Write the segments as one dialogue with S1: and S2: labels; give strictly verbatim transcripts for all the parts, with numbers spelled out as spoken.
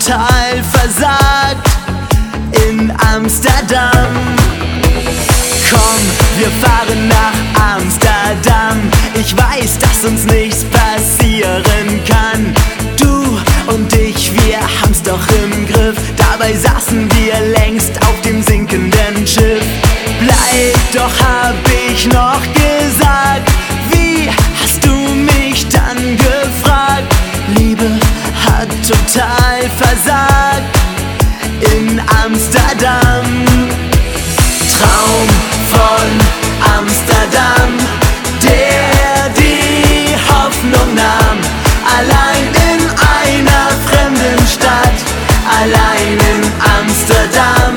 S1: total versagt in Amsterdam. Komm, wir fahren nach Amsterdam. Ich weiß, dass uns nichts passieren kann. Du und ich, wir haben's doch im Griff. Dabei saßen wir längst auf dem sinkenden Schiff. Bleib doch, hab ich noch gesagt. Wie hast du mich dann gefragt? Liebe hat total versagt in Amsterdam. Traum von Amsterdam, der die Hoffnung nahm. Allein in einer fremden Stadt, allein in Amsterdam.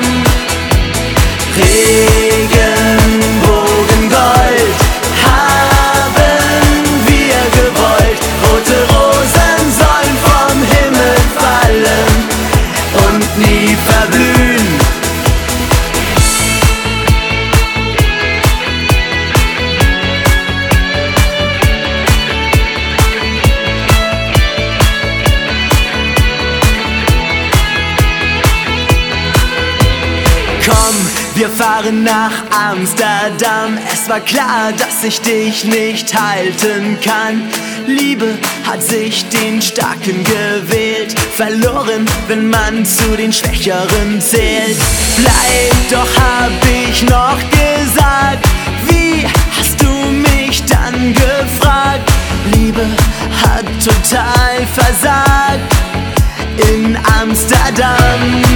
S1: Regenbogengold haben wir gewollt. Rote Rosen sollen vom Himmel fallen und nie verblühen. Komm, wir fahren nach Amsterdam. Es war klar, dass ich dich nicht halten kann. Liebe hat sich den Starken gewählt. Verloren, wenn man zu den Schwächeren zählt. Bleib doch, hab ich noch gesagt. Wie hast du mich dann gefragt? Liebe hat total versagt in Amsterdam.